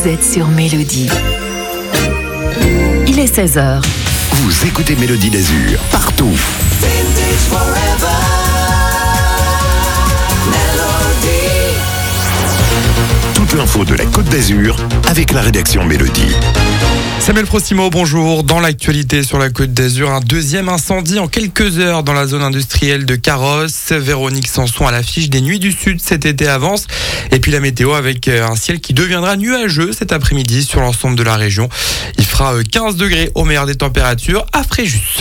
vous êtes sur Mélodie. Il est 16h. Vous écoutez Mélodie d'Azur, partout. Toute l'info de la Côte d'Azur avec la rédaction Mélodie. Samuel Prostimo, bonjour. Dans l'actualité sur la Côte d'Azur, un deuxième incendie en quelques heures dans la zone industrielle de Carrosse. Véronique Sanson à l'affiche des Nuits du Sud cet été avance. Et puis la météo avec un ciel qui deviendra nuageux cet après-midi sur l'ensemble de la région. Il fera 15 degrés au meilleur des températures à Fréjus.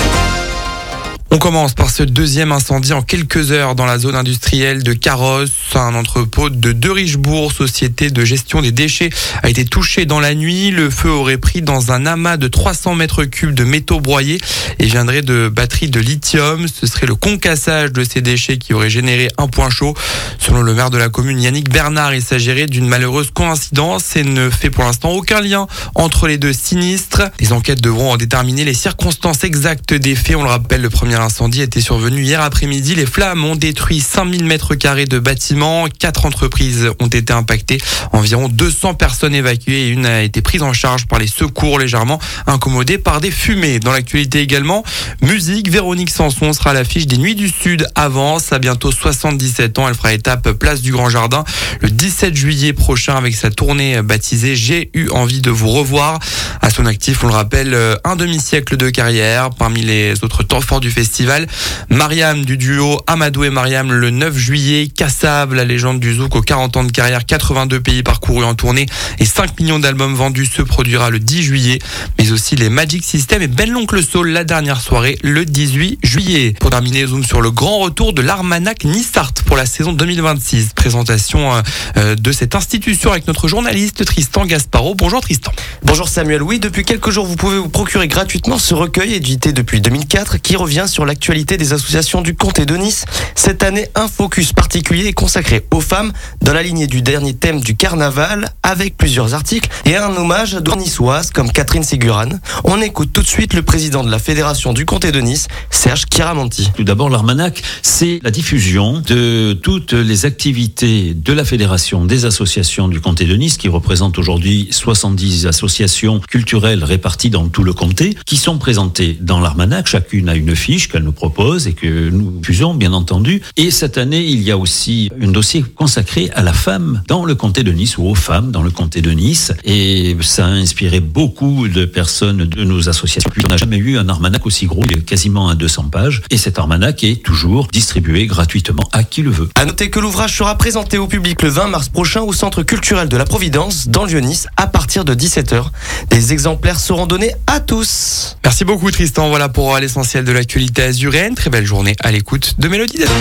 On commence par ce deuxième incendie en quelques heures dans la zone industrielle de Carrosse. Un entrepôt de Derichebourg, société de gestion des déchets, a été touché dans la nuit. Le feu aurait pris dans un amas de 300 mètres cubes de métaux broyés et viendrait de batteries de lithium. Ce serait le concassage de ces déchets qui aurait généré un point chaud. Selon le maire de la commune, Yannick Bernard, il s'agirait d'une malheureuse coïncidence et ne fait pour l'instant aucun lien entre les deux sinistres. Les enquêtes devront en déterminer les circonstances exactes des faits. On le rappelle, le premier incendie était survenu hier après-midi. Les flammes ont détruit 5000 mètres carrés de bâtiments. 4 entreprises ont été impactées. Environ 200 personnes évacuées et une a été prise en charge par les secours, légèrement incommodée par des fumées. Dans l'actualité également, musique, Véronique Sanson sera à l'affiche des Nuits du Sud avance. À bientôt 77 ans, elle fera étape place du Grand Jardin le 17 juillet prochain avec sa tournée baptisée J'ai eu envie de vous revoir. À son actif, on le rappelle, un demi-siècle de carrière. Parmi les autres temps forts du festival, Mariam du duo Amadou et Mariam le 9 juillet, Kassav, la légende du zouk aux 40 ans de carrière, 82 pays parcourus en tournée et 5 millions d'albums vendus se produira le 10 juillet, mais aussi les Magic System et Ben l'Oncle Soul la dernière soirée le 18 juillet. Pour terminer, zoom sur le grand retour de l'Armanach Nissart pour la saison 2026. Présentation de cette institution avec notre journaliste Tristan Gasparot. Bonjour Tristan. Bonjour Samuel, oui, depuis quelques jours vous pouvez vous procurer gratuitement ce recueil édité depuis 2004 qui revient sur l'actualité des associations du comté de Nice. Cette année, un focus particulier est consacré aux femmes dans la lignée du dernier thème du carnaval avec plusieurs articles et un hommage aux niçoises comme Catherine Ségurane. On écoute tout de suite le président de la fédération du comté de Nice, Serge Chiaramonti. Tout d'abord, l'Armanach, c'est la diffusion de toutes les activités de la fédération des associations du comté de Nice qui représente aujourd'hui 70 associations culturelles réparties dans tout le comté qui sont présentées dans l'Armanach. Chacune a une fiche qu'elle nous propose et que nous diffusons bien entendu. Et cette année, il y a aussi un dossier consacré à la femme dans le comté de Nice ou aux femmes dans le comté de Nice. Et ça a inspiré beaucoup de personnes de nos associations. On n'a jamais eu un Armanach aussi gros, il est quasiment à 200 pages. Et cet Armanach est toujours distribué gratuitement à qui le veut. À noter que l'ouvrage sera présenté au public le 20 mars prochain au Centre culturel de la Providence dans le Vieux-Nice à partir de 17h. Des exemplaires seront donnés à tous. Merci beaucoup Tristan. Voilà pour l'essentiel de l'actualité azuréenne. Très belle journée à l'écoute de Mélodie d'Azur.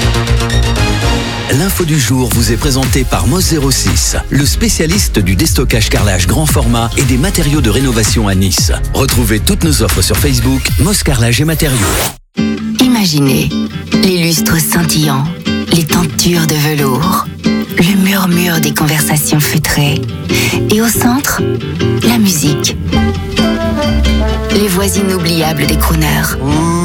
L'info du jour vous est présentée par Moss06, le spécialiste du déstockage carrelage grand format et des matériaux de rénovation à Nice. Retrouvez toutes nos offres sur Facebook, Moss Carrelage et Matériaux. Imaginez les lustres scintillants, les tentures de velours, le murmure des conversations feutrées. Et au centre, la musique. Les voix inoubliables des crooners.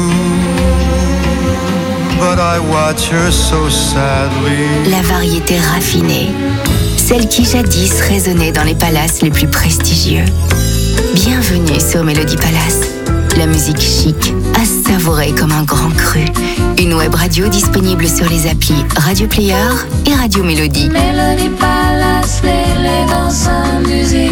La variété raffinée, celle qui jadis résonnait dans les palaces les plus prestigieux. Bienvenue sur Mélodie Palace, la musique chic, à savourer comme un grand cru. Une web radio disponible sur les applis Radio Player et Radio Mélodie. Mélodie Palace, l'élégance en musique.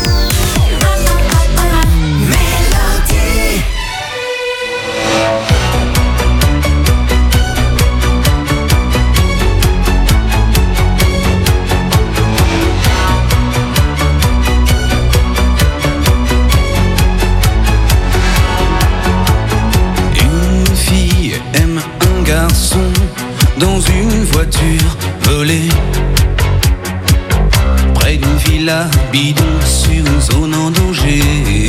Dans une voiture volée près d'une villa bidon sur une zone en danger.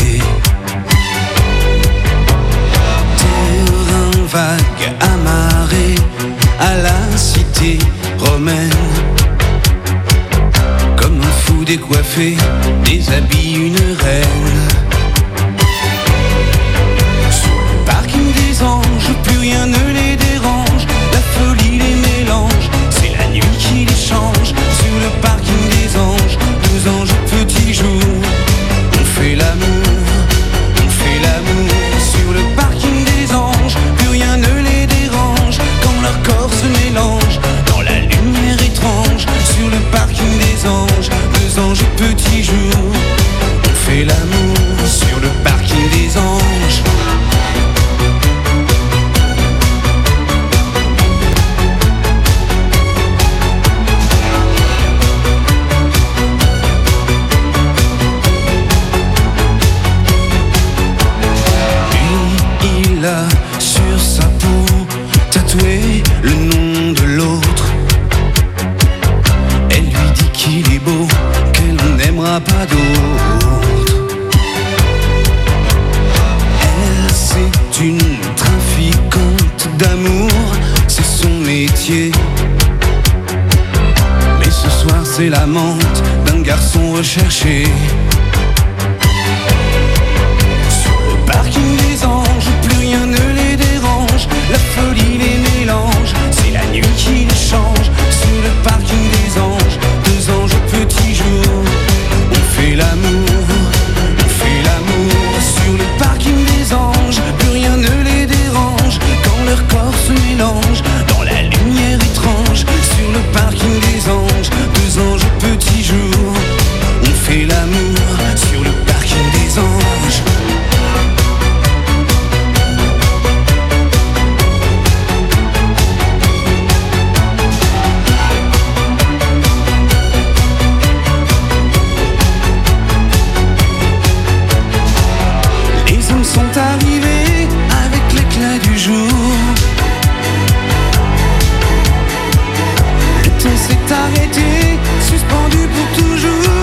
Terrain vague amarré à la cité romaine. Comme un fou décoiffé déshabille une reine. Sur le parking des anges, plus rien ne les dérange. La folie les mélange, c'est la nuit qui les change. Sur le parking des anges, 2 anges petits jouent. l'amante d'un garçon recherché. Sur le parking des anges, plus rien ne les dérange. La folie les mélange, c'est la nuit qui les change. Sur le parking des anges, deux anges au petit jour. On fait l'amour, sur le parking des anges, plus rien ne les dérange. Quand leur corps se mélange dans la lumière étrange. Sur le parking des anges, deux anges au petit jour. On fait l'amour sur le parking des anges. Sont arrivés avec l'éclat du jour. Le temps s'est arrêté, suspendu pour toujours.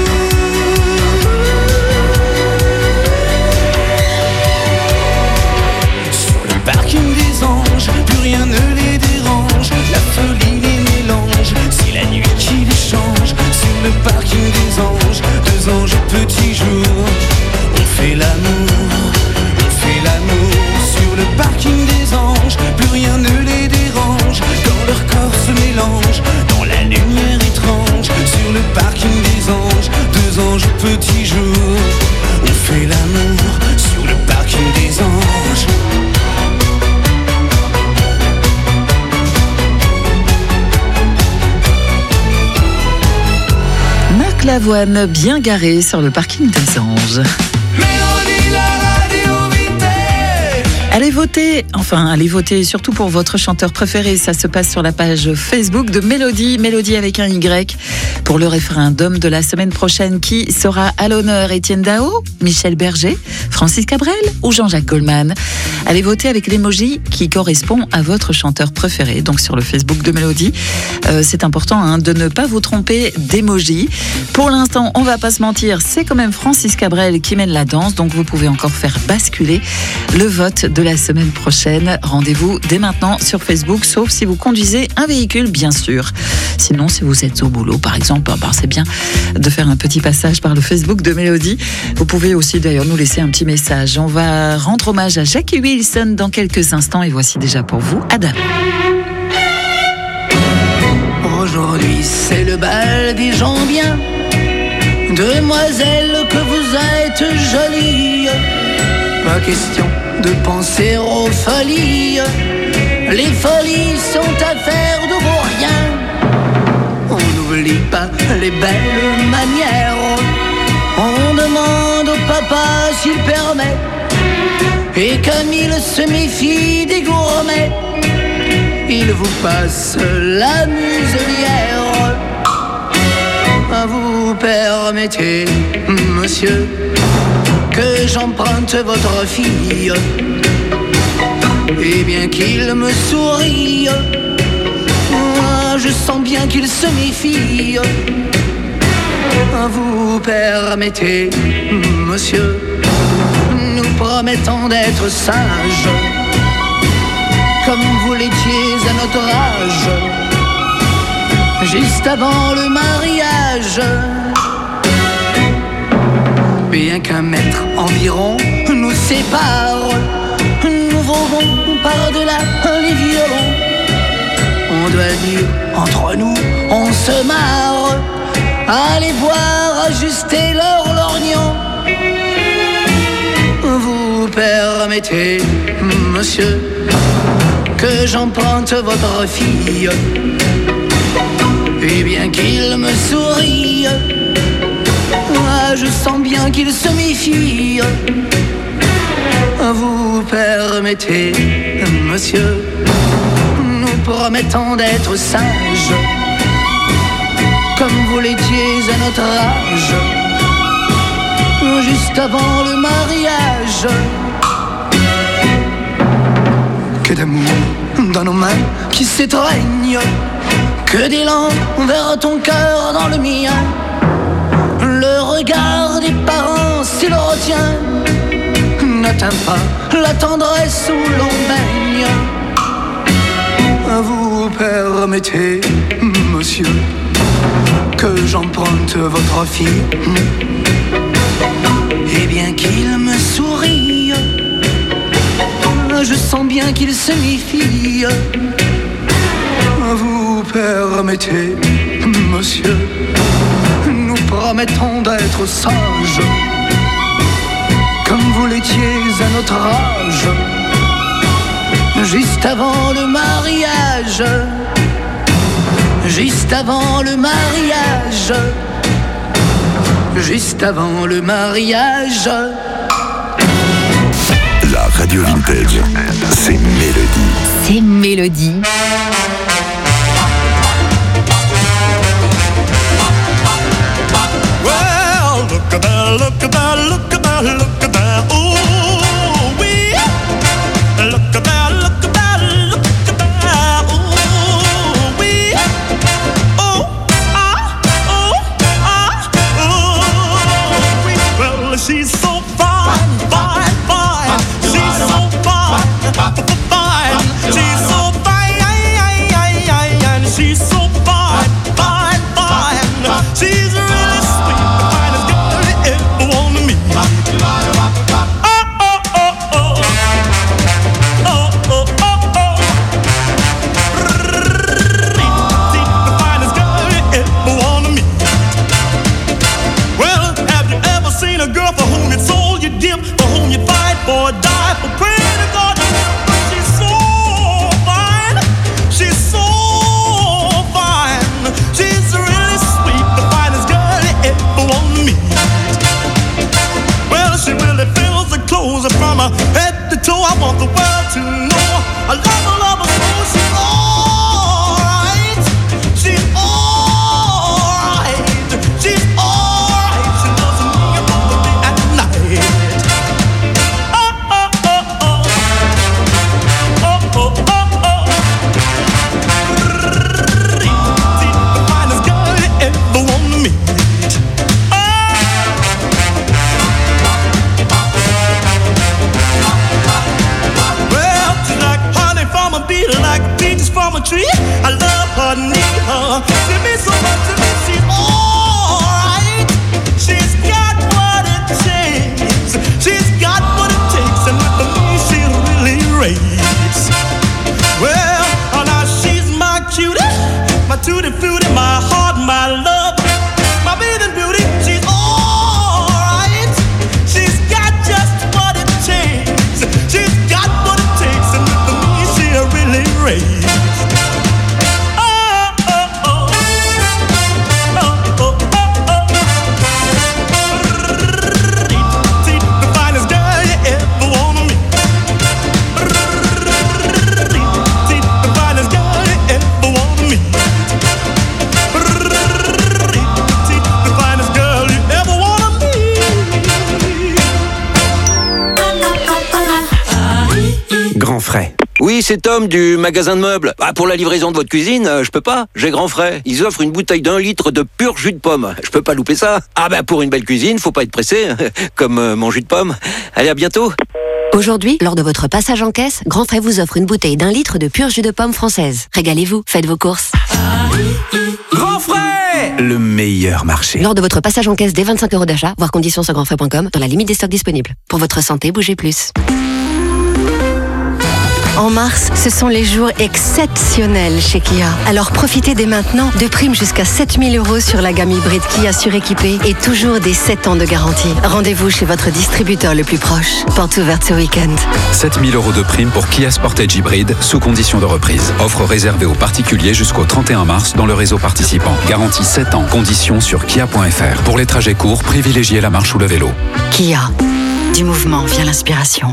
Sur le parking des anges, plus rien ne les dérange. La folie les mélange, c'est la nuit qui les change. Sur le parking des anges, deux anges au petit jour. On fait l'amour sur le parking des anges, plus rien ne les dérange. Quand leur corps se mélange dans la lumière étrange. Sur le parking des anges, deux anges au petit jour. On fait l'amour sur le parking des anges. Marc Lavoine, bien garé sur le parking des anges. Allez voter surtout pour votre chanteur préféré. Ça se passe sur la page Facebook de Mélodie, Mélodie avec un Y, pour le référendum de la semaine prochaine. Qui sera à l'honneur? Étienne Dao, Michel Berger, Francis Cabrel ou Jean-Jacques Goldman? Allez voter avec l'emoji qui correspond à votre chanteur préféré. Donc sur le Facebook de Mélodie, c'est important de ne pas vous tromper d'emoji. Pour l'instant, on va pas se mentir, c'est quand même Francis Cabrel qui mène la danse. Donc vous pouvez encore faire basculer le vote de la semaine prochaine. Rendez-vous dès maintenant sur Facebook, sauf si vous conduisez un véhicule, bien sûr. Sinon, si vous êtes au boulot, par exemple, c'est bien de faire un petit passage par le Facebook de Mélodie. Vous pouvez aussi d'ailleurs nous laisser un petit message. On va rendre hommage à Jackie Wilson dans quelques instants et voici déjà pour vous Adam. Aujourd'hui, c'est le bal des gens bien. Demoiselle, que vous êtes jolie. Pas question de penser aux folies. Les folies sont affaires de vos riens. On n'oublie pas les belles manières. On demande au papa s'il permet. Et comme il se méfie des gourmets, il vous passe la muselière. Vous permettez, monsieur, que j'emprunte votre fille. Et bien qu'il me sourie, moi je sens bien qu'il se méfie. Vous permettez, monsieur, nous promettons d'être sages, comme vous l'étiez à notre âge, juste avant le mariage. Bien qu'un mètre environ nous sépare, nous volons par-delà les violons. On doit dire, entre nous, on se marre. Allez voir ajuster leur lorgnon. Vous permettez, monsieur, que j'emprunte votre fille. Et bien qu'il me sourie, moi je sens bien qu'il se méfie. Vous permettez, monsieur, nous promettons d'être sages, comme vous l'étiez à notre âge, juste avant le mariage. Que d'amour dans nos mains qui s'étreignent, que d'élan vers ton cœur dans le mien. Le regard des parents, s'il le retient, n'atteint pas la tendresse où l'on baigne. Vous permettez, monsieur, que j'emprunte votre fille. Et bien qu'il me sourie, je sens bien qu'il se méfie. Vous permettez, monsieur, nous promettons d'être sages, comme vous l'étiez à notre âge, juste avant le mariage. Juste avant le mariage. Juste avant le mariage. La radio vintage, c'est Mélodie. C'est Mélodie. Well, look at that, look at that, look at that, look at that. Ooh, wee. Look at that, look at that, look at that. Ooh, wee. Oh, ah, oh, ah, oh, wee. Well, she's so fine, fine, fine. She's so fine, fine. She's so fine, and she's so fine, fine, fine. She's really sweet, the finest girl you ever want to meet. A girl for whom you'd soul, you dip, for whom you fight, for die, for pray to God. She's so fine, she's so fine, she's really sweet, the finest girl you ever want to meet. Well, she really fills the clothes from her head to toe. I want the world to know I love her so. She's alright, she's alright, she's alright. She loves me both the day and night. Oh, oh, oh, oh. Oh, oh, oh, oh. The finest girl you ever want to meet. Well, she's like honey from a bee, like peaches from a tree. I love her, need her. She means so much to me. She's alright. She's got what it takes. She's got what it takes, and with me she really raves. Well, now she's my cutie, my tutti frutti, my heart, my love, my bathing beauty. She's alright. She's got just what it takes. She's got what it takes, and with me she really raves. Oh, oh, oh. Oh, oh, oh, oh. The finest girl you ever wanna meet. The finest girl you ever wanna meet. The finest girl you ever wanna meet. Grand frais. Oui, c'est Tom du magasin de meubles. Ah, pour la livraison de votre cuisine, je peux pas. J'ai Grand frais. Ils offrent une bouteille d'1 litre de pur jus de pomme. Je peux pas louper ça. Ah bah pour une belle cuisine, faut pas être pressé. Comme mon jus de pomme. Allez, à bientôt. Aujourd'hui, lors de votre passage en caisse, Grand Frais vous offre une bouteille d'1 litre de pur jus de pomme française. Régalez-vous, faites vos courses. Grand frais, le meilleur marché. Lors de votre passage en caisse dès 25 € d'achat, voir conditions sur grandfrais.com, dans la limite des stocks disponibles. Pour votre santé, bougez plus. En mars, ce sont les jours exceptionnels chez Kia. Alors profitez dès maintenant de primes jusqu'à 7 000 € sur la gamme hybride Kia suréquipée et toujours des 7 ans de garantie. Rendez-vous chez votre distributeur le plus proche. Porte ouverte ce week-end. 7 000 € de primes pour Kia Sportage hybride sous condition de reprise. Offre réservée aux particuliers jusqu'au 31 mars dans le réseau participant. Garantie 7 ans. Conditions sur kia.fr. Pour les trajets courts, privilégiez la marche ou le vélo. Kia. Du mouvement vient l'inspiration.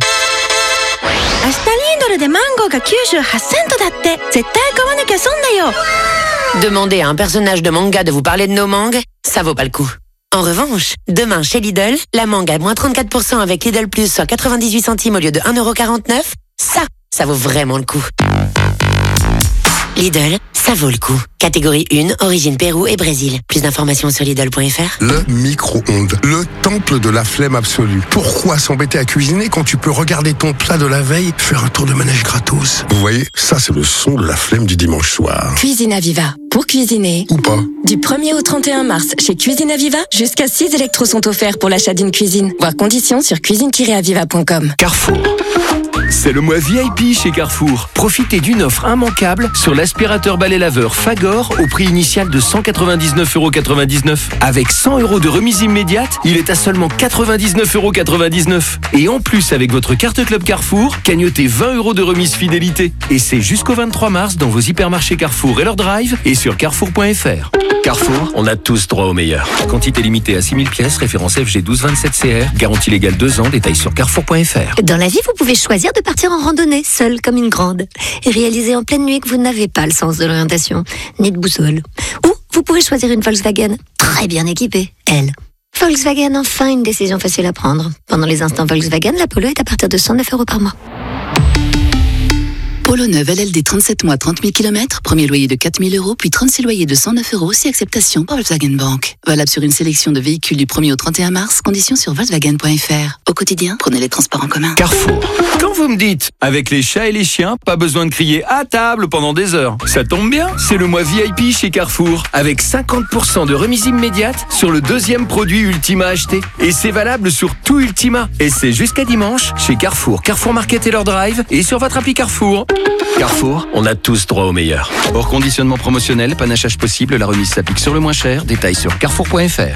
Demander à un personnage de manga de vous parler de nos mangues, ça vaut pas le coup. En revanche, demain chez Lidl, la mangue à moins 34% avec Lidl Plus soit 98 centimes au lieu de 1,49 €, ça vaut vraiment le coup. Lidl, ça vaut le coup. Catégorie 1, origine Pérou et Brésil. Plus d'informations sur Lidl.fr. Le micro-ondes, le temple de la flemme absolue. Pourquoi s'embêter à cuisiner quand tu peux regarder ton plat de la veille, faire un tour de manège gratos? Vous voyez, ça c'est le son de la flemme du dimanche soir. Cuisine Aviva. Pour cuisiner. Ou pas. Du 1er au 31 mars, chez Cuisine Aviva, jusqu'à 6 électros sont offerts pour l'achat d'une cuisine. Voir conditions sur cuisine-aviva.com. Carrefour. C'est le mois VIP chez Carrefour. Profitez d'une offre immanquable sur l'aspirateur balai laveur Fagor au prix initial de 199,99 €. Avec 100 € de remise immédiate, il est à seulement 99,99 €. Et en plus, avec votre carte Club Carrefour, cagnotez 20 € de remise fidélité. Et c'est jusqu'au 23 mars dans vos hypermarchés Carrefour et leur drive et sur carrefour.fr. Carrefour, on a tous droit au meilleur. Quantité limitée à 6000 pièces, référence FG 1227CR, garantie légale 2 ans, détails sur carrefour.fr. Dans la vie, vous pouvez choisir de partir en randonnée, seule comme une grande, et réaliser en pleine nuit que vous n'avez pas le sens de l'orientation, ni de boussole. Ou vous pouvez choisir une Volkswagen, très bien équipée, elle. Volkswagen, enfin une décision facile à prendre. Pendant les instants Volkswagen, la Polo est à partir de 109 € par mois. Polo neuve LLD 37 mois, 30 000 km, premier loyer de 4 000 €, puis 36 loyers de 109 € si acceptation par Volkswagen Bank. Valable sur une sélection de véhicules du 1er au 31 mars, conditions sur Volkswagen.fr. Au quotidien, prenez les transports en commun. Carrefour. Quand vous me dites, avec les chats et les chiens, pas besoin de crier à table pendant des heures. Ça tombe bien, c'est le mois VIP chez Carrefour, avec 50% de remise immédiate sur le deuxième produit Ultima acheté. Et c'est valable sur tout Ultima. Et c'est jusqu'à dimanche chez Carrefour, Carrefour Market et leur drive, et sur votre appli Carrefour. Carrefour, on a tous droit au meilleur. Hors conditionnement promotionnel, panachage possible, la remise s'applique sur le moins cher. Détails sur carrefour.fr.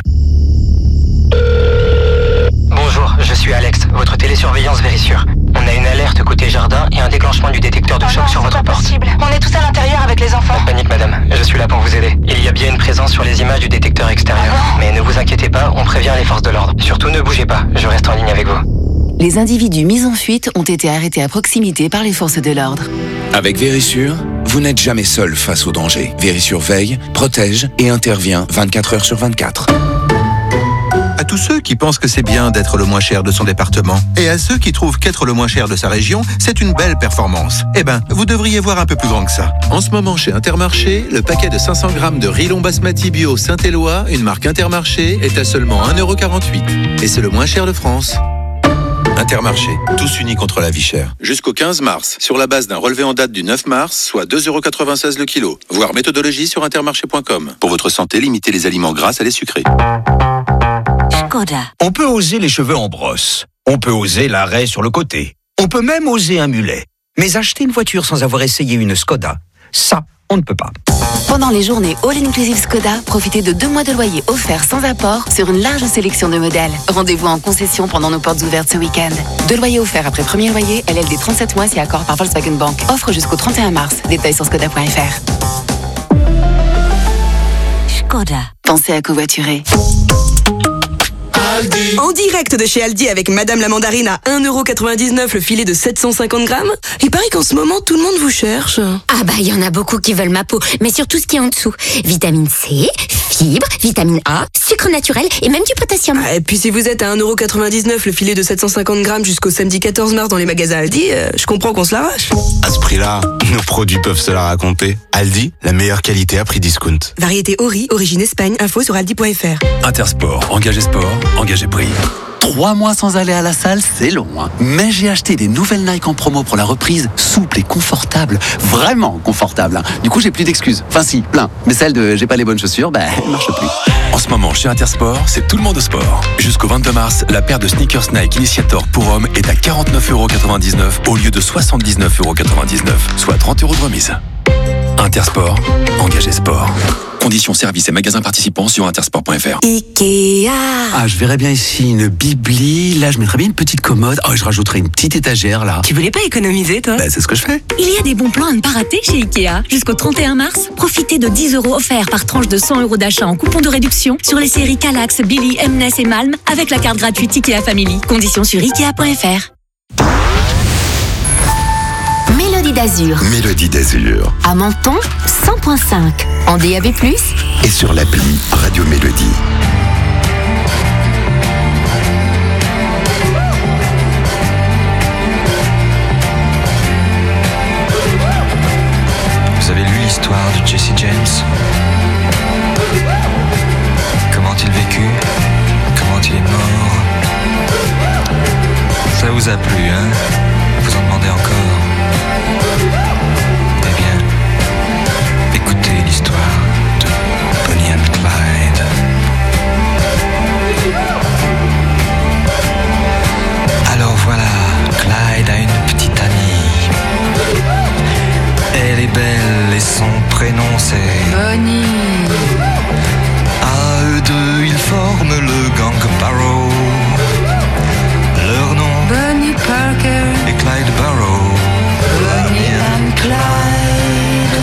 Bonjour, je suis Alex, votre télésurveillance Vérissure. On a une alerte côté jardin et un déclenchement du détecteur de choc sur votre porte. Possible. On est tous à l'intérieur avec les enfants. Pas de panique, madame, je suis là pour vous aider. Il y a bien une présence sur les images du détecteur extérieur. Mais ne vous inquiétez pas, on prévient les forces de l'ordre. Surtout ne bougez pas, je reste en ligne avec vous. Les individus mis en fuite ont été arrêtés à proximité par les forces de l'ordre. Avec Vérissure, vous n'êtes jamais seul face au danger. Vérissure veille, protège et intervient 24 heures sur 24. À tous ceux qui pensent que c'est bien d'être le moins cher de son département et à ceux qui trouvent qu'être le moins cher de sa région, c'est une belle performance. Eh ben, vous devriez voir un peu plus grand que ça. En ce moment, chez Intermarché, le paquet de 500 grammes de riz long basmati bio Saint-Éloi, une marque Intermarché, est à seulement 1,48 €. Et c'est le moins cher de France. Intermarché, tous unis contre la vie chère. Jusqu'au 15 mars, sur la base d'un relevé en date du 9 mars, soit 2,96 € le kilo. Voir méthodologie sur intermarché.com. Pour votre santé, limitez les aliments gras à les sucrés. Skoda. On peut oser les cheveux en brosse. On peut oser l'arrêt sur le côté. On peut même oser un mulet. Mais acheter une voiture sans avoir essayé une Skoda, ça, on ne peut pas. Pendant les journées All Inclusive Skoda, profitez de 2 mois de loyer offerts sans apport sur une large sélection de modèles. Rendez-vous en concession pendant nos portes ouvertes ce week-end. 2 loyers offerts après premier loyer, LLD 37 mois si accord par Volkswagen Bank. Offre jusqu'au 31 mars. Détails sur skoda.fr. Skoda. Pensez à covoiturer. En direct de chez Aldi avec Madame la Mandarine à 1,99 € le filet de 750 grammes. Il paraît qu'en ce moment, tout le monde vous cherche. Ah bah, il y en a beaucoup qui veulent ma peau, mais surtout ce qui est en dessous. Vitamine C, fibres, vitamine A, sucre naturel et même du potassium. Et puis si vous êtes à 1,99 € le filet de 750 grammes jusqu'au samedi 14 mars dans les magasins Aldi, je comprends qu'on se l'arrache. À ce prix-là, nos produits peuvent se la raconter. Aldi, la meilleure qualité à prix discount. Variété Ori, origine Espagne, info sur aldi.fr. Intersport, engagez sport, engagez prix. 3 mois sans aller à la salle, c'est long, hein. Mais j'ai acheté des nouvelles Nike en promo pour la reprise, souples et confortables. Vraiment confortables, hein. Du coup, j'ai plus d'excuses. Enfin si, plein. Mais celle de j'ai pas les bonnes chaussures, elle marche plus. En ce moment, chez Intersport, c'est tout le monde au sport. Jusqu'au 22 mars, la paire de sneakers Nike Initiator pour hommes est à 49,99 € au lieu de 79,99 €, soit 30 € de remise. Intersport, engagez sport. Conditions, services et magasins participants sur intersport.fr. Ikea. Ah, je verrais bien ici une bibli. Là, je mettrais bien une petite commode. Oh, je rajouterais une petite étagère, là. Tu voulais pas économiser, toi? C'est ce que je fais. Il y a des bons plans à ne pas rater chez Ikea. Jusqu'au 31 mars, profitez de 10 € offerts par tranche de 100 € d'achat en coupon de réduction sur les séries Kallax, Billy, Mness et Malm avec la carte gratuite Ikea Family. Conditions sur Ikea.fr. Mélodie d'Azur. Mélodie d'Azur. À Menton, 100.5. En DAB+. Et sur l'appli Radio Mélodie. Vous avez lu vous a plu, hein? Vous en demandez encore? Eh bien, écoutez l'histoire de Bonnie and Clyde. Alors voilà, Clyde a une petite amie. Elle est belle et son prénom c'est Bonnie. À eux deux, ils forment le gang Barrow. Leur nom Bonnie Parker et Clyde Barrow. Bonnie and Clyde.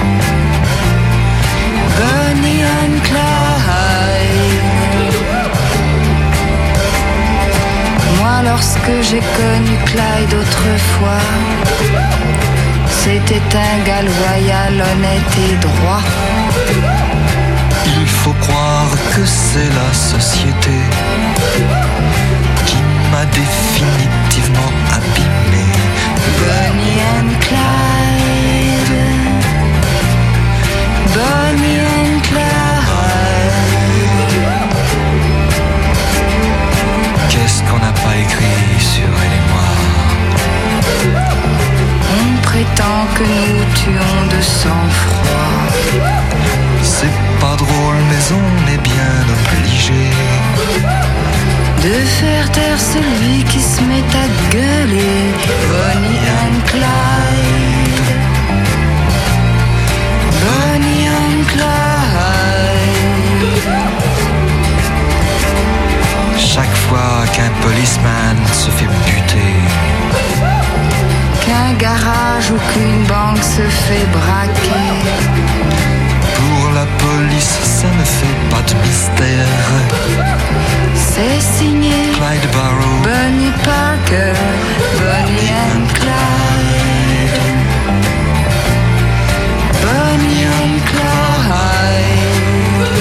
Bonnie and Clyde. Moi, lorsque j'ai connu Clyde autrefois, c'était un gars loyal, honnête et droit. Il faut croire que c'est la société qui m'a définitivement abîmé. Bonnie and Clyde. Bonnie and Clyde. Qu'est-ce qu'on n'a pas écrit sur elle et moi? On prétend que nous tuons de sang-froid. C'est pas drôle mais on est bien obligé de faire taire celui qui se met à gueuler. Bonnie and Clyde. Bonnie and Clyde. Chaque fois qu'un policeman se fait buter, qu'un garage ou qu'une banque se fait braquer, pour la police ça ne fait pas de mystère. C'est signé Clyde Barrow, Bonnie Parker, Bonnie and Clyde. Bonnie and Clyde.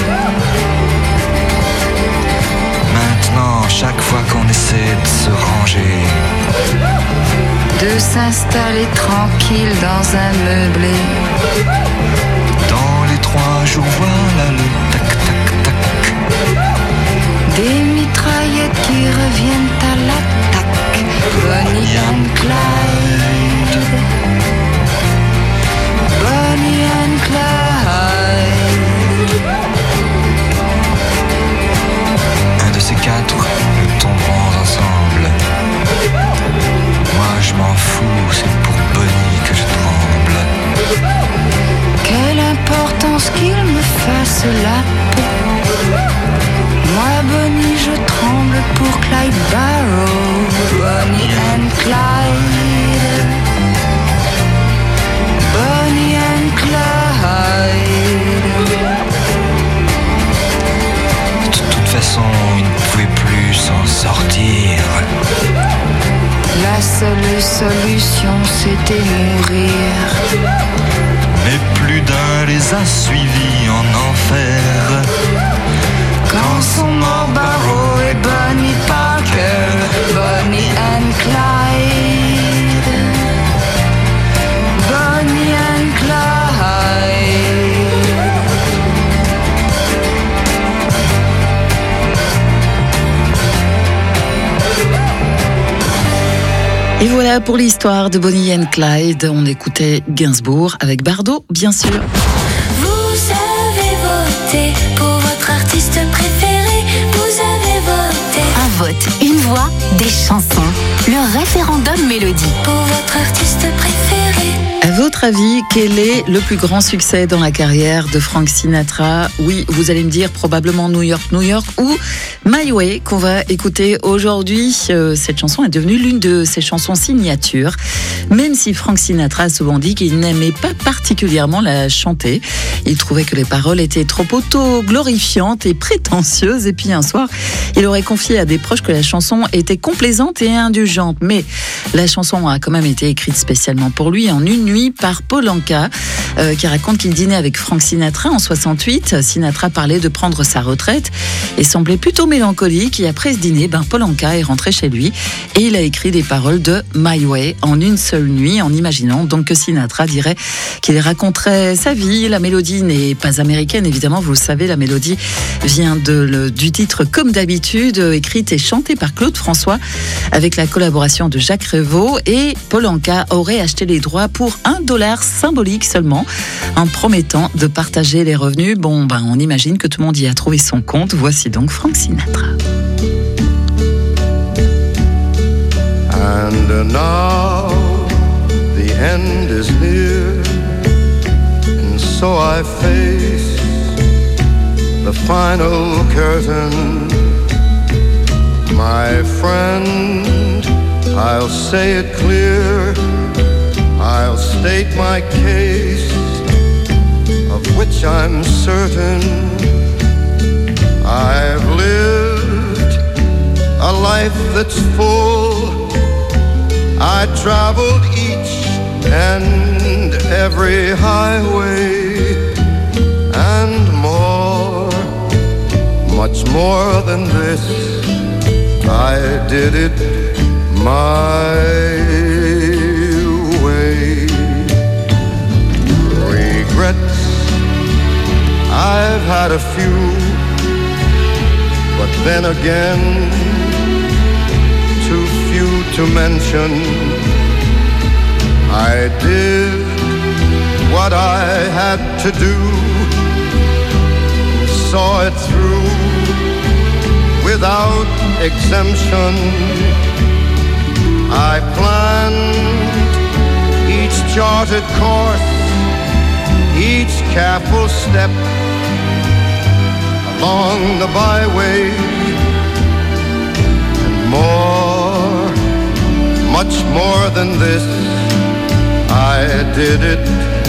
Maintenant, chaque fois qu'on essaie de se ranger, de s'installer tranquille dans un meublé, dans les 3 jours, voilà le tac-tac-tac. Des mitraillettes qui reviennent à l'attaque. Bonnie and Clyde. Bonnie and Clyde. Un de ces 4, nous tomberons ensemble. Moi je m'en fous, c'est pour Bonnie que je tremble. Quelle importance qu'il me fasse la peau. Moi, Bonnie, je tremble pour Clyde Barrow. Bonnie and Clyde. Bonnie and Clyde. De toute façon, ils ne pouvaient plus s'en sortir. La seule solution, c'était mourir. Mais plus d'un les a suivis en enfer. Quand sont morts Barrow et Bonnie Parker, Bonnie and Clyde. Bonnie and Clyde. Et voilà pour l'histoire de Bonnie and Clyde. On écoutait Gainsbourg avec Bardot, bien sûr. Vous avez voté pour votre artiste préféré. Vous avez voté. Un vote, une voix, des chansons. Le référendum Mélodie. Pour votre artiste préféré. À votre avis, quel est le plus grand succès dans la carrière de Frank Sinatra? Oui, vous allez me dire probablement New York, New York ou My Way qu'on va écouter aujourd'hui. Cette chanson est devenue l'une de ses chansons signatures, même si Frank Sinatra a souvent dit qu'il n'aimait pas particulièrement la chanter. Il trouvait que les paroles étaient trop auto-glorifiantes et prétentieuses. Et puis un soir, il aurait confié à des proches que la chanson était complaisante et indulgente. Mais la chanson a quand même été écrite spécialement pour lui en une nuit. nuit par Paul Anka, qui raconte qu'il dînait avec Frank Sinatra en 68. Sinatra parlait de prendre sa retraite et semblait plutôt mélancolique. Et après ce dîner, Paul Anka est rentré chez lui et il a écrit des paroles de My Way en une seule nuit, en imaginant donc que Sinatra dirait qu'il raconterait sa vie. La mélodie n'est pas américaine, évidemment, vous le savez, la mélodie vient du titre Comme d'habitude, écrite et chantée par Claude François avec la collaboration de Jacques Revaux, et Paul Anka aurait acheté les droits pour $1 symbolique seulement, en promettant de partager les revenus. On imagine que tout le monde y a trouvé son compte. Voici donc Frank Sinatra. And now the end is near, and so I face the final curtain. My friend, I'll say it clear, I'll state my case, of which I'm certain. I've lived a life that's full, I traveled each and every highway, and more, much more than this, I did it my way. Regrets, I've had a few, but then again, too few to mention. I did what I had to do, saw it through without exemption. I planned each charted course, each careful step along the byway, and more, much more than this, I did it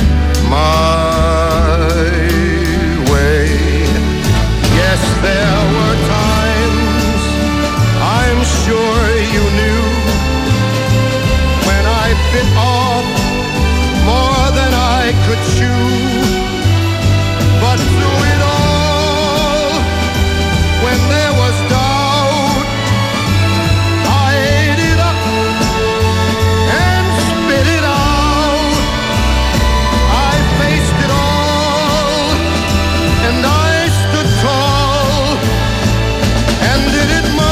my way. Yes, there were times, I'm sure you knew, when I bit off more than I could chew. But through it all, when there was doubt, I ate it up and spit it out. I faced it all, and I stood tall and did it my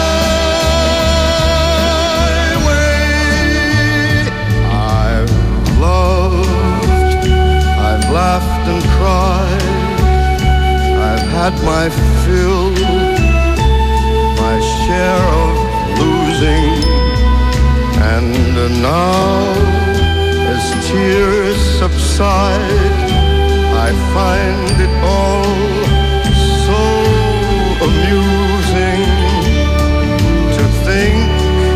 way. I've loved, I've laughed and cried, I've had my fill, my share of losing, and now, as tears subside, I find it all so amusing to think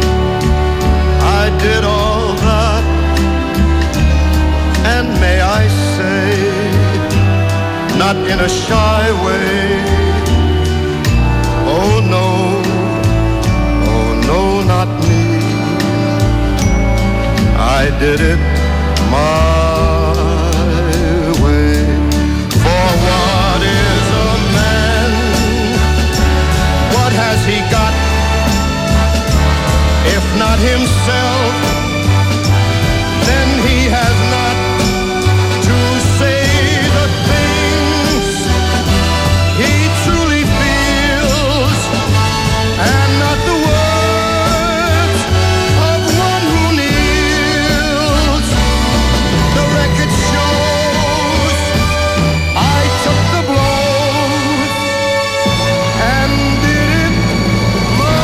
I did all that, and may I say, not in a shy way, oh no, not me, I did it my way. For what is a man? What has he got, if not himself? Then he has not to say the things he truly feels, and not the words of one who kneels. The record shows I took the blows and did it my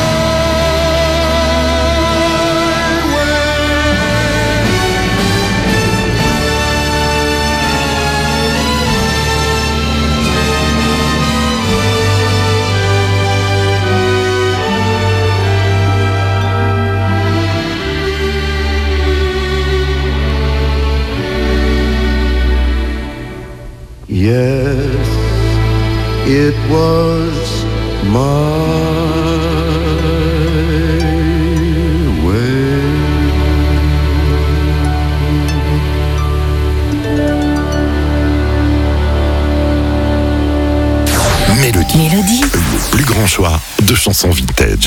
Yes, it was my way. choix de chansons vintage.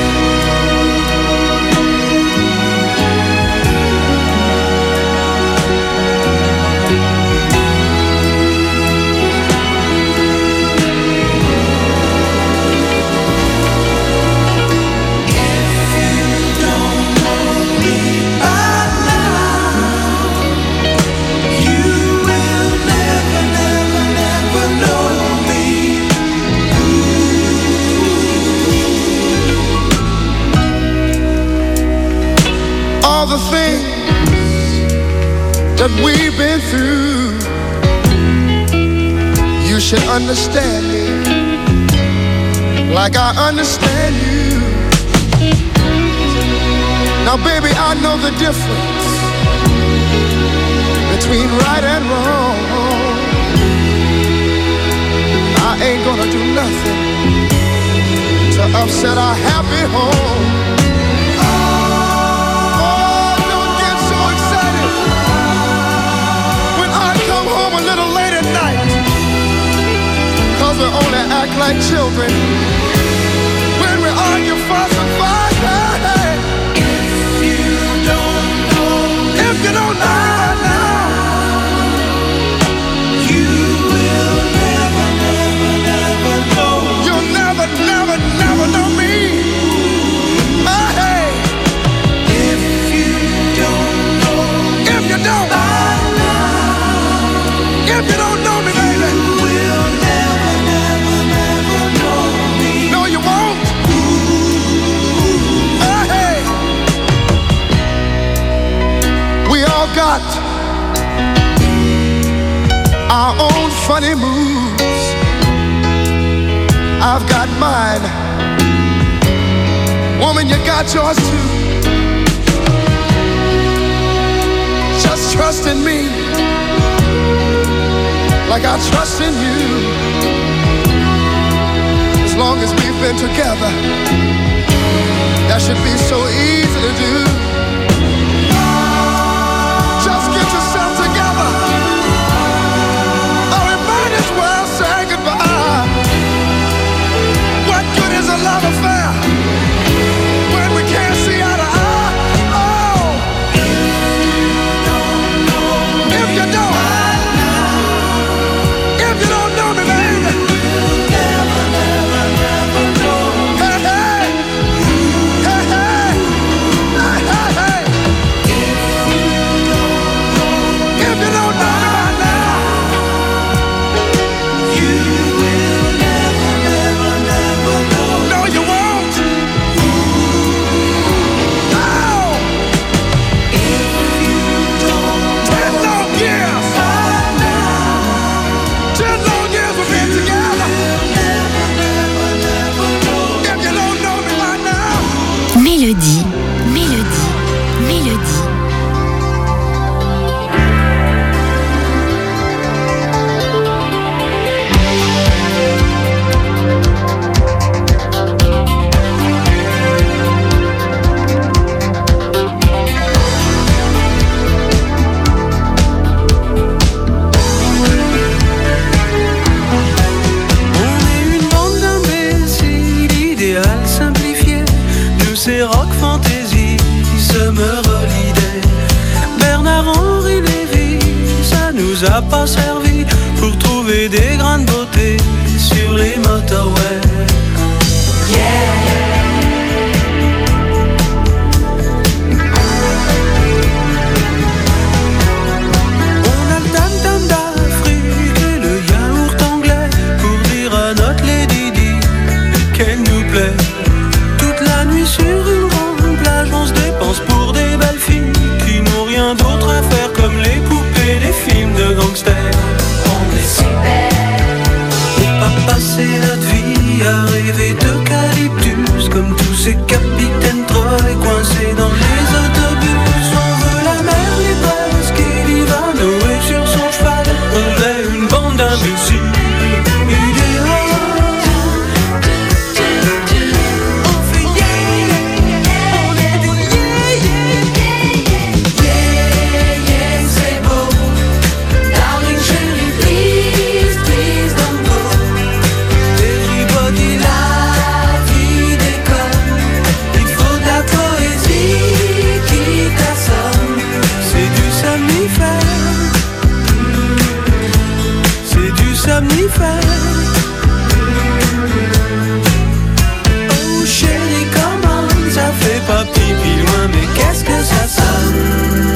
The things that we've been through, you should understand me like I understand you. Now baby, I know the difference between right and wrong. I ain't gonna do nothing to upset our happy home. We only act like children when we argue, fuss and fight. If you don't know now, you will never know. You'll never know me. Hey, if you don't know, if you don't know me, baby. Got our own funny moves. I've got mine. Woman, you got yours too. Just trust in me like I trust in you. As long as we've been together, that should be so easy to do. Love affair when we can't see eye to eye. Oh, if you don't know me, baby, you'll never know. Hey, hey, hey, hey, hey, hey. If you don't know me by now, you will never know. No, you won't. Oh, if you don't 10 long years. 10 long years we've been together. If you don't know me by now. Mélodie, mélodie, mélodie. C'est rock fantasy, Summer Holiday. Bernard-Henri Lévy, ça nous a pas servi pour trouver des grains de beauté sur les motorways. On a le tam-tam d'Afrique et le yaourt anglais pour dire à notre Lady Di qu'elle nous plaît. Sur une grande plage, on se dépense pour des belles filles qui n'ont rien d'autre à faire, comme les poupées des films de gangsters. On est super. Et pas passer notre vie à somnifère. Oh chérie, comment ça fait pas pipi loin, mais qu'est-ce que ça sonne?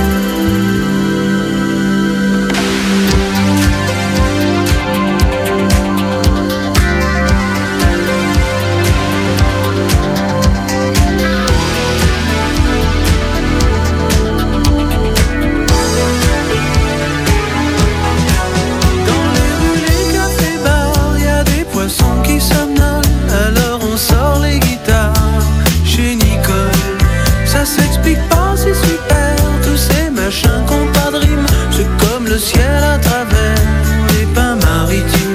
Le ciel à travers les pins maritimes.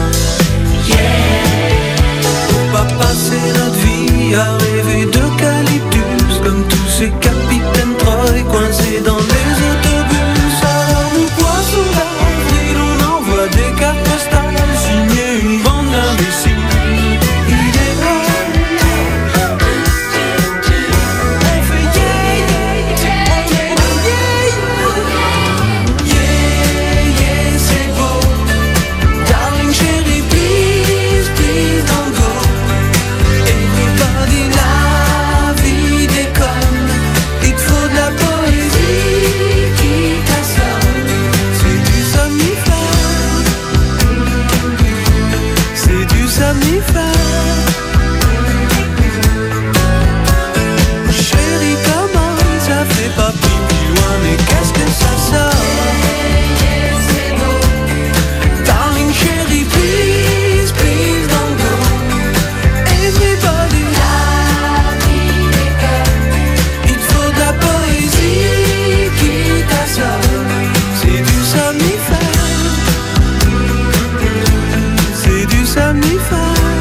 Faut pas passer notre vie à rêver d'eucalyptus comme tous ces capitaines Troy coincés dans les autobus. Alors nous poissons d'avril, on envoie des cartes postales signées une bande d'imbéciles. Il est vrai. On fait yeah, on est chérie, comment ça fait pas pipi loin, mais qu'est-ce que ça sort? Darling, chérie, please, please don't go. Everybody, la vie déconne. Il te faut de la poésie qui t'assomme. C'est du somnifère. C'est du somnifère.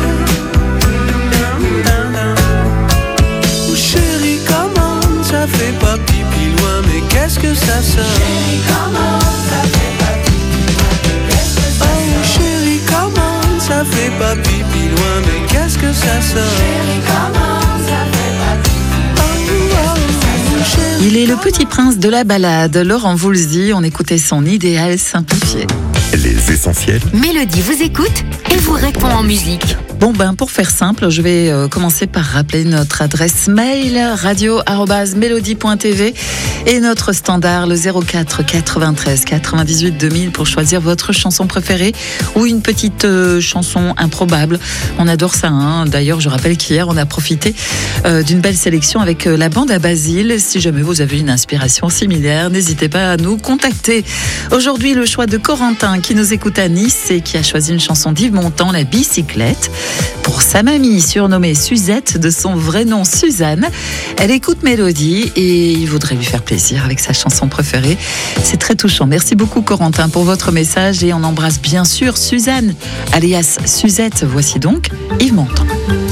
Ça fait pas pipi loin, mais qu'est-ce que ça sort? Chérie, comment ça fait pas pipi loin, mais qu'est-ce que ça sort? Oh chérie, comment ça fait pas pipi loin, mais qu'est-ce que ça sort? Chérie, comment ça fait pas pipi loin, chérie. Il est le petit prince de la balade, Laurent Voulzy. On écoutait son idéal simplifié. Les essentiels. Mélodie vous écoute et vous répond en musique. Bon pour faire simple, je vais commencer par rappeler notre adresse mail radio@melodie.tv et notre standard le 04 93 98 2000 pour choisir votre chanson préférée ou une petite chanson improbable. On adore ça, hein. D'ailleurs, je rappelle qu'hier on a profité d'une belle sélection avec la bande à Basile. Si jamais vous avez une inspiration similaire, n'hésitez pas à nous contacter. Aujourd'hui, le choix de Corentin qui nous écoute à Nice et qui a choisi une chanson d'Yves Montand, La bicyclette. Pour sa mamie, surnommée Suzette, de son vrai nom Suzanne. Elle écoute Mélodie et il voudrait lui faire plaisir avec sa chanson préférée. C'est très touchant. Merci beaucoup Corentin pour votre message et on embrasse bien sûr Suzanne, alias Suzette. Voici donc Yves Montand.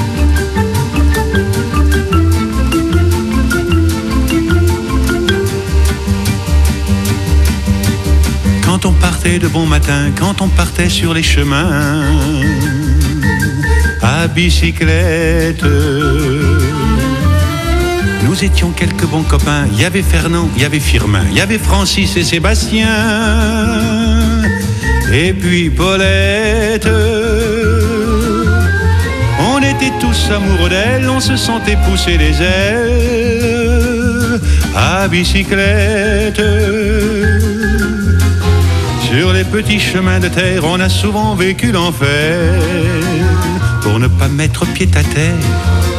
Quand on partait de bon matin, quand on partait sur les chemins à bicyclette, nous étions quelques bons copains. Il y avait Fernand, il y avait Firmin, il y avait Francis et Sébastien, et puis Paulette. On était tous amoureux d'elle, on se sentait pousser les ailes à bicyclette. Sur les petits chemins de terre, on a souvent vécu l'enfer pour ne pas mettre pied à terre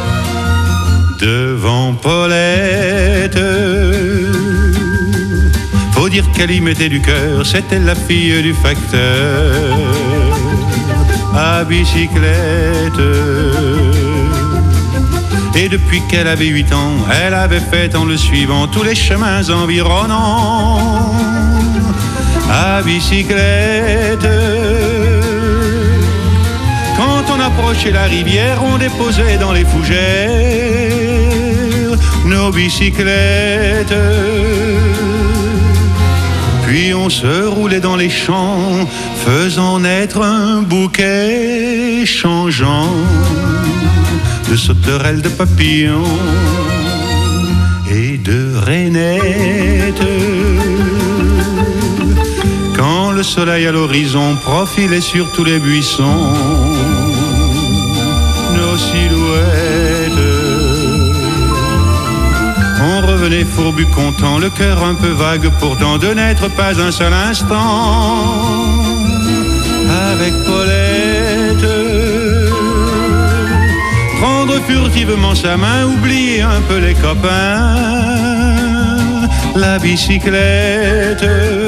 devant Paulette. Faut dire qu'elle y mettait du cœur, c'était la fille du facteur à bicyclette. Et depuis qu'elle avait 8 ans, elle avait fait en le suivant tous les chemins environnants à bicyclette. Quand on approchait la rivière, on déposait dans les fougères nos bicyclettes. Puis on se roulait dans les champs, faisant naître un bouquet changeant de sauterelles, de papillons et de rainettes. Quand le soleil à l'horizon profilait sur tous les buissons. Nos silhouettes, on revenait fourbu content, le cœur un peu vague pourtant de n'être pas un seul instant avec Paulette. Prendre furtivement sa main, oublier un peu les copains, la bicyclette.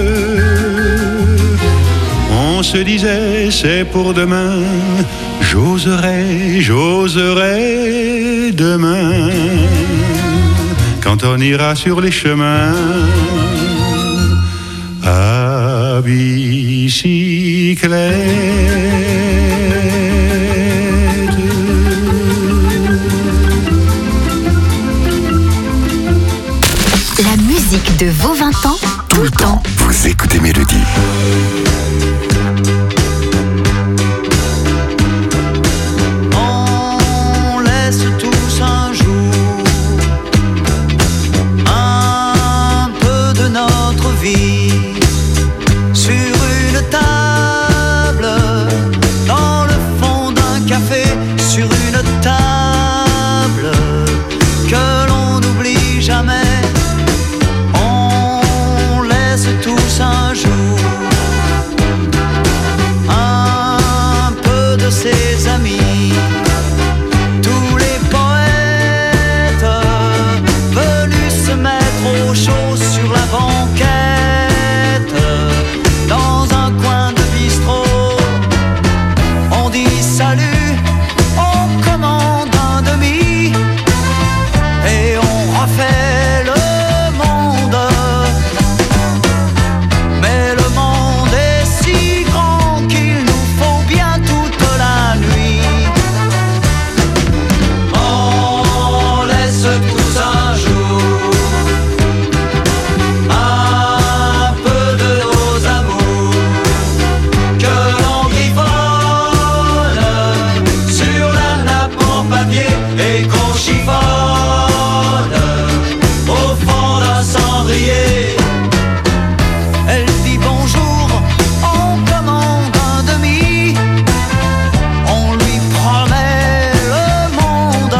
On se disait c'est pour demain, j'oserai demain, quand on ira sur les chemins à bicyclette. La musique de vos 20 ans, tout le temps. Vous écoutez Mélodie. On laisse tous un jour un peu de notre vie sur une table, dans le fond d'un café, sur une table que l'on n'oublie jamais. Tous un jour un peu de ses amis, tous les poètes venus se mettre au chaud sur la banquette, dans un coin de bistrot. On dit salut, on commande un demi et on refait le monde. Mais le monde est si grand qu'il nous faut bien toute la nuit. On laisse tous un jour un peu de nos amours que l'on griffonne sur la nappe en papier et qu'on chiffonne au fond d'un cendrier. Elle dit bonjour, on commande un demi, on lui promet le monde.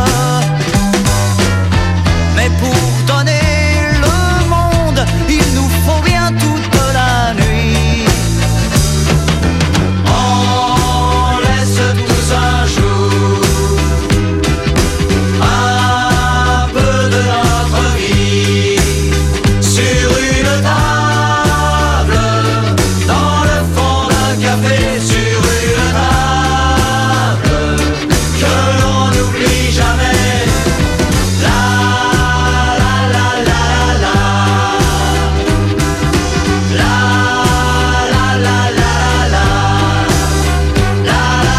Mais pour donner le monde, il nous faut bien toute la nuit. On laisse tous un jour un peu de notre vie sur une table, dans le fond d'un café, sur une table que l'on n'oublie jamais. La la la la la, la la la la la, la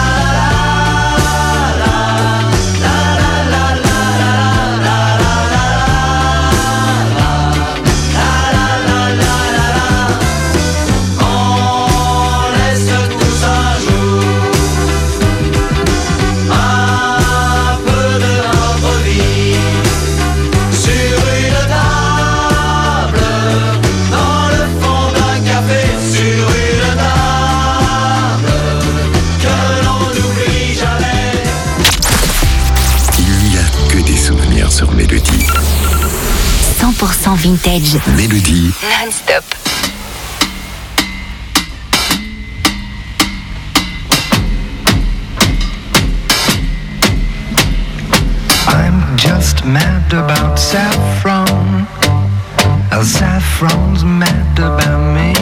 on laisse tous un jour un peu de notre vie sur une table, dans le fond d'un café, sur une table que l'on n'oublie jamais. Il n'y a que des souvenirs sur Mélodie. 100% vintage. Mélodie. Non-stop. I'm just mad about saffron. Saffron's mad about me.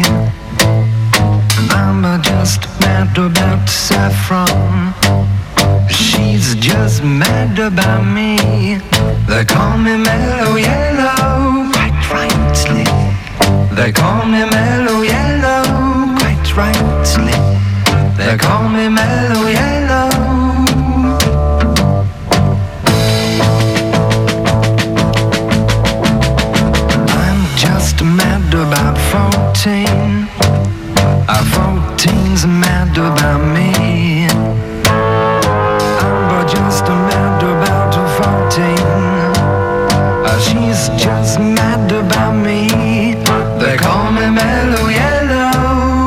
I'm just mad about saffron. She's just mad about me. They call me Mellow Yellow, quite rightly. They call me Mellow Yellow, quite rightly. They call me Mellow Yellow. I'm just mad about 14. 14's mad about me. I'm just mad about 14. She's just mad about me. They call me Mellow Yellow.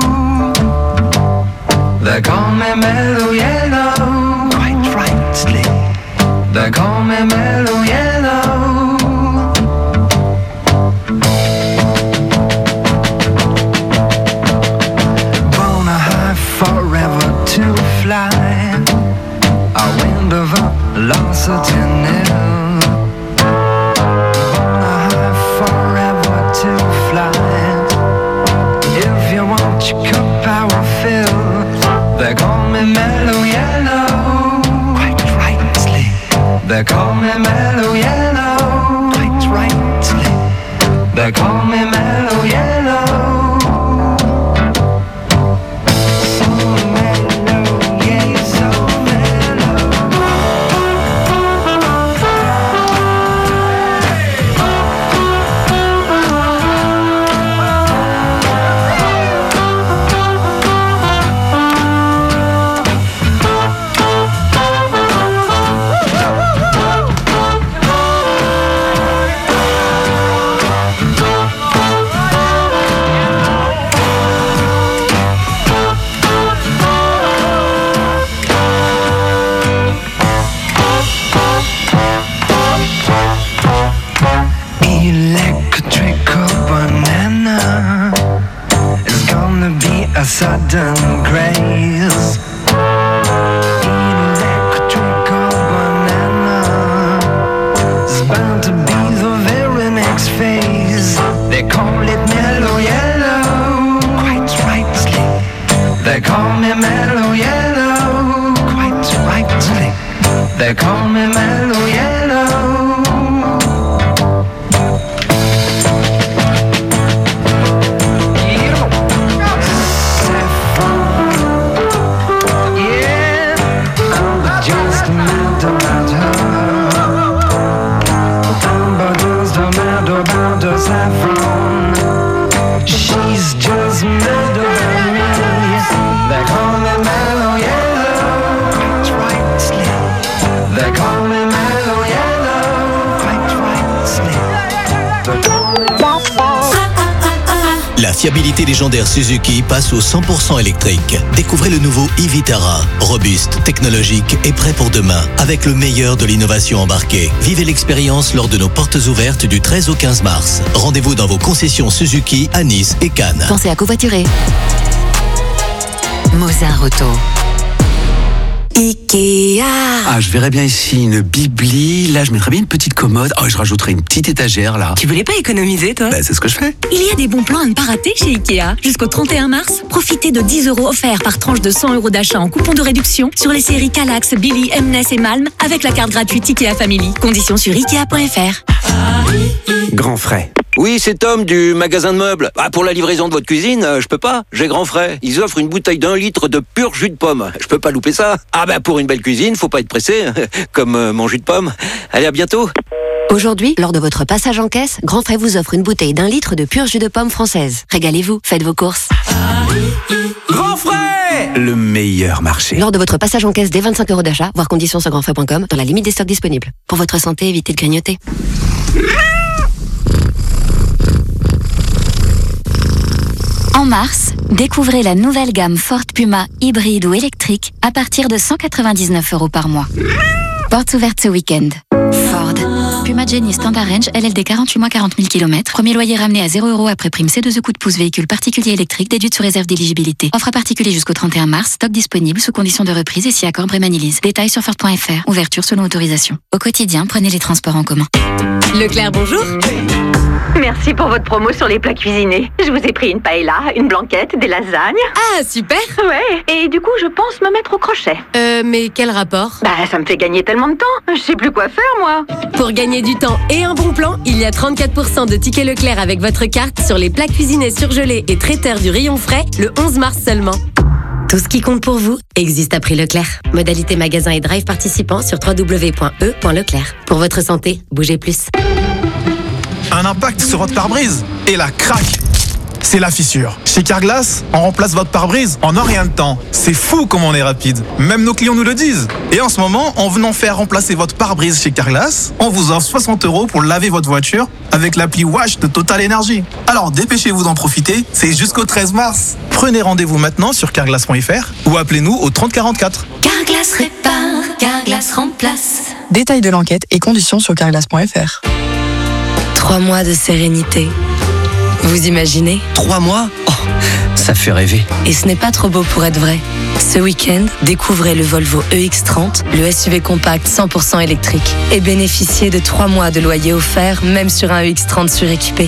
fiabilité légendaire Suzuki passe au 100% électrique. Découvrez le nouveau e-Vitara, robuste, technologique et prêt pour demain, avec le meilleur de l'innovation embarquée. Vivez l'expérience lors de nos portes ouvertes du 13 au 15 mars. Rendez-vous dans vos concessions Suzuki à Nice et Cannes. Pensez à covoiturer. Mozart Auto. Ikea. Ah, je verrais bien ici une bibli. Là, je mettrais bien une petite commode. Oh, je rajouterais une petite étagère, là. Tu voulais pas économiser, toi? C'est ce que je fais. Il y a des bons plans à ne pas rater chez Ikea. Jusqu'au 31 mars, profitez de 10 € offerts par tranche de 100 € d'achat en coupon de réduction sur les séries Kallax, Billy, Mness et Malm avec la carte gratuite Ikea Family. Conditions sur Ikea.fr. Grand frais. Oui, c'est Tom du magasin de meubles. Pour la livraison de votre cuisine, je peux pas. J'ai grand frais. Ils offrent une bouteille d'1 litre de pur jus de pomme. Je peux pas louper ça. Pour une belle cuisine, faut pas être pressé. Comme mon jus de pomme. Allez, à bientôt. Aujourd'hui, lors de votre passage en caisse, Grand Frais vous offre une bouteille d'1 litre de pur jus de pomme française. Régalez-vous, faites vos courses. Grand frais, le meilleur marché. Lors de votre passage en caisse dès 25 € d'achat, voir conditions sur grandfrais.com, dans la limite des stocks disponibles. Pour votre santé, évitez de grignoter. En mars, découvrez la nouvelle gamme Ford Puma hybride ou électrique à partir de 199 € par mois. Portes ouvertes ce week-end. Ford. Puma Jenny Standard Range, LLD 48 mois 40 000 km. Premier loyer ramené à 0 € après prime C2E coup de pouce véhicule particulier électrique déduite sous réserve d'éligibilité. Offre à particulier jusqu'au 31 mars. Stock disponible sous conditions de reprise et si accord Brémanilise. Détails sur Ford.fr. Ouverture selon autorisation. Au quotidien, prenez les transports en commun. Leclerc, bonjour. Merci pour votre promo sur les plats cuisinés. Je vous ai pris une paella, une blanquette, des lasagnes. Ah, super. Ouais. Et du coup, je pense me mettre au crochet. Mais quel rapport? Ça me fait gagner tellement de temps. Je sais plus quoi faire, moi. Pour gagner du temps et un bon plan, il y a 34% de tickets Leclerc avec votre carte sur les plats cuisinés surgelés et traiteurs du rayon frais le 11 mars seulement. Tout ce qui compte pour vous existe à prix Leclerc. Modalité magasin et drive participants sur www.e.leclerc. Pour votre santé, bougez plus. Un impact sur votre pare-brise et la craque, c'est la fissure. Chez Carglass, on remplace votre pare-brise en un rien de temps. C'est fou comme on est rapide. Même nos clients nous le disent. Et en ce moment, en venant faire remplacer votre pare-brise chez Carglass, on vous offre 60 € pour laver votre voiture avec l'appli Wash de Total Energy. Alors dépêchez-vous d'en profiter, c'est jusqu'au 13 mars. Prenez rendez-vous maintenant sur carglass.fr ou appelez-nous au 30 44. Carglass répare, Carglass remplace. Détails de l'enquête et conditions sur carglass.fr. 3 mois de sérénité. Vous imaginez? 3 mois? Oh, ça fait rêver. Et ce n'est pas trop beau pour être vrai. Ce week-end, découvrez le Volvo EX30, le SUV compact 100% électrique, et bénéficiez de 3 mois de loyer offert, même sur un EX30 suréquipé.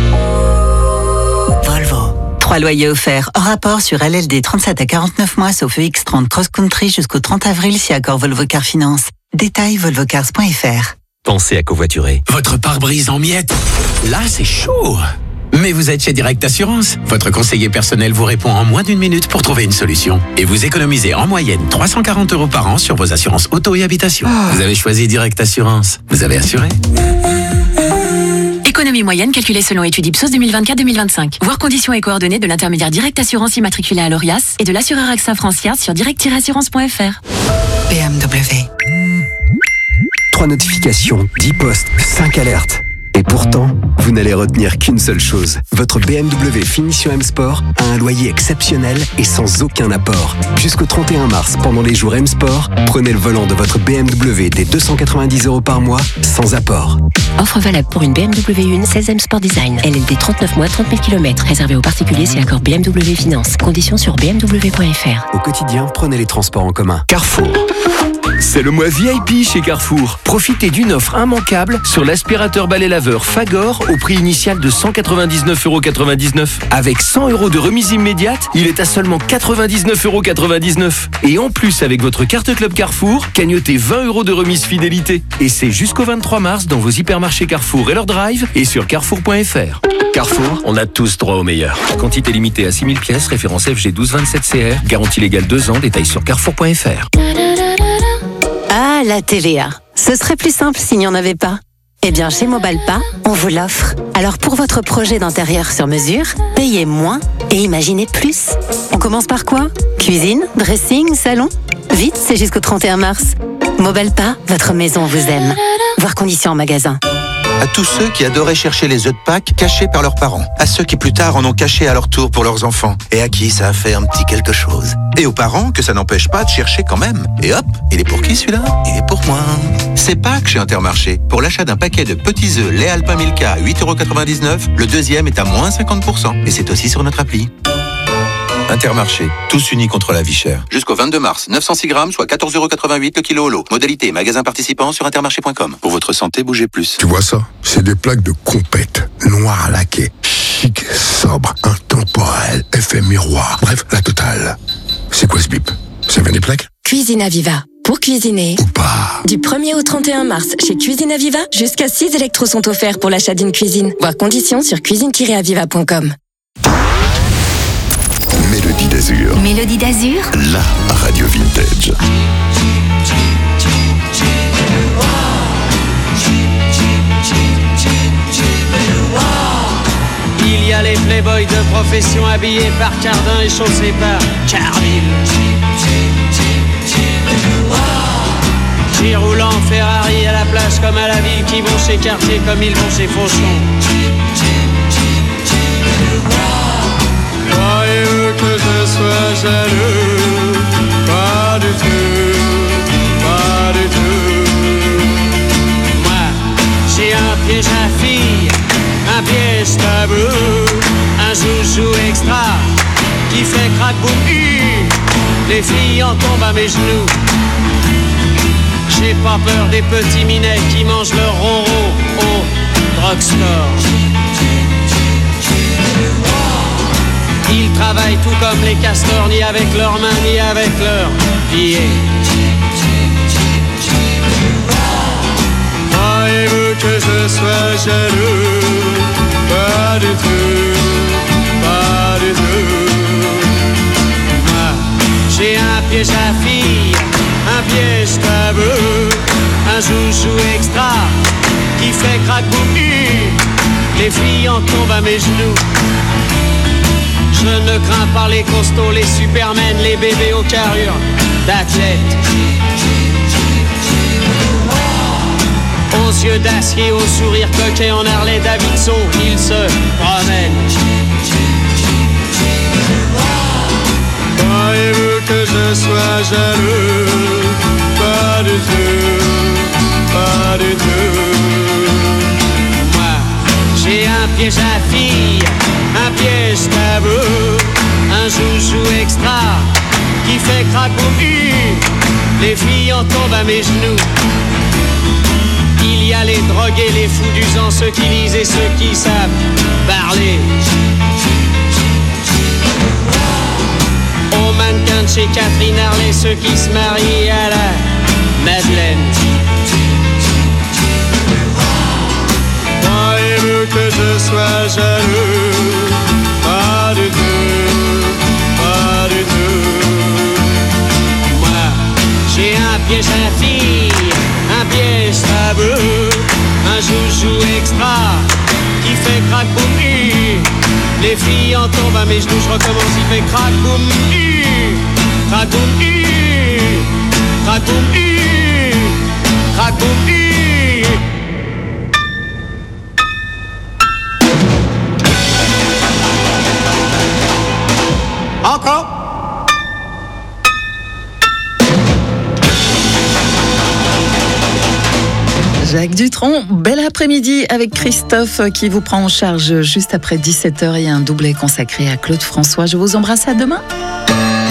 Volvo. 3 loyers offerts hors rapport sur LLD 37 à 49 mois, sauf EX30 Cross Country jusqu'au 30 avril si accord Volvo Car Finance. Détail volvocars.fr. Pensez à covoiturer. Votre pare-brise en miettes. Là, c'est chaud. Mais vous êtes chez Direct Assurance. Votre conseiller personnel vous répond en moins d'1 minute pour trouver une solution. Et vous économisez en moyenne 340 € par an sur vos assurances auto et habitation. Vous avez choisi Direct Assurance. Vous avez assuré. Économie moyenne calculée selon étude Ipsos 2024-2025. Voir conditions et coordonnées de l'intermédiaire Direct Assurance immatriculé à l'ORIAS et de l'assureur AXA Francia sur direct-assurance.fr. BMW. 3 notifications, 10 posts, 5 alertes. Et pourtant, vous n'allez retenir qu'une seule chose. Votre BMW Finition M Sport a un loyer exceptionnel et sans aucun apport. Jusqu'au 31 mars, pendant les jours M Sport, prenez le volant de votre BMW dès 290 € par mois, sans apport. Offre valable pour une BMW 1 16 M Sport Design. LLD 39 mois, 30 000 km. Réservé aux particuliers si accord BMW Finance. Conditions sur bmw.fr. Au quotidien, prenez les transports en commun. Carrefour. C'est le mois VIP chez Carrefour. Profitez d'une offre immanquable sur l'aspirateur balai laveur Fagor au prix initial de 199,99 €. Avec 100 € de remise immédiate, il est à seulement 99,99 €. Et en plus, avec votre carte Club Carrefour, cagnotez 20 € de remise fidélité. Et c'est jusqu'au 23 mars dans vos hypermarchés Carrefour et leur drive et sur carrefour.fr. Carrefour, on a tous droit au meilleur. Quantité limitée à 6000 pièces, référence FG 1227CR, garantie légale 2 ans, détails sur carrefour.fr. Ah, la TVA. Ce serait plus simple s'il n'y en avait pas. Eh bien, chez Mobalpa, on vous l'offre. Alors, pour votre projet d'intérieur sur mesure, payez moins et imaginez plus. On commence par quoi? Cuisine, dressing, salon? Vite, c'est jusqu'au 31 mars. Mobalpa, votre maison vous aime. Voir conditions en magasin. À tous ceux qui adoraient chercher les œufs de Pâques cachés par leurs parents. À ceux qui plus tard en ont caché à leur tour pour leurs enfants. Et à qui ça a fait un petit quelque chose. Et aux parents que ça n'empêche pas de chercher quand même. Et hop, il est pour qui celui-là? Il est pour moi. C'est Pâques chez Intermarché. Pour l'achat d'un paquet de petits œufs lait Alpin Milka à 8,99 €, le deuxième est à moins 50%. Et c'est aussi sur notre appli. Intermarché, tous unis contre la vie chère. Jusqu'au 22 mars, 906 grammes, soit 14,88 € le kilo au lot. Modalité, magasin participant sur intermarché.com. Pour votre santé, bougez plus. Tu vois ça? C'est des plaques de compète, noir laqué, chic, sobre, intemporel, effet miroir. Bref, la totale. C'est quoi ce bip? Ça vient des plaques? Cuisine Aviva. Pour cuisiner. Ou pas. Du 1er au 31 mars, chez Cuisine Aviva, jusqu'à 6 électros sont offerts pour l'achat d'une cuisine. Voir conditions sur cuisine-aviva.com. Mélodie d'Azur. Mélodie d'Azur. La radio vintage. Il y a les playboys de profession habillés par Cardin et chaussés par Carville. Qui roulent en Ferrari à la plage comme à la ville, qui vont chez Cartier comme ils vont chez Fauchon. Croyez-vous que je sois jaloux? Pas du tout, pas du tout. Moi, j'ai un piège à fille, un piège tabou, un joujou extra qui fait crack-boum. Les filles en tombent à mes genoux. J'ai pas peur des petits minets qui mangent leur ronron au drugstore. Ils travaillent tout comme les castors, ni avec leurs mains, ni avec leurs pieds. Croyez-vous que je sois jaloux? Pas du tout, pas du tout. Moi, j'ai un piège à fille, un piège tabou, un joujou extra qui fait crack-boum. Les filles en tombent à mes genoux. Je ne crains pas les costauds, les supermen, les bébés aux carrures d'athlètes. Aux yeux d'acier, au sourire coquet en Harley Davidson, ils se promènent. Croyez-vous que je sois jaloux? Pas du tout, pas du tout. Moi, j'ai un piège à fille, un piège tabou, un joujou extra qui fait crack-boum. Les filles en tombent à mes genoux. Il y a les drogués, les fous du sang, ceux qui lisent et ceux qui savent parler. Aux mannequins de chez Catherine Harley, ceux qui se marient à la Madeleine. Croyez-vous que je sois jaloux? Pas du tout, pas du tout. Moi, j'ai un piège à fille, un piège tabou, un joujou extra qui fait crack-boum. Les filles en tombent à mes genoux, je recommence, il fait crack-boum. Crack-boum, crack-boum, crack-boum. Encore? Jacques Dutronc, bel après-midi avec Christophe qui vous prend en charge juste après 17h et un doublé consacré à Claude François. Je vous embrasse, à demain.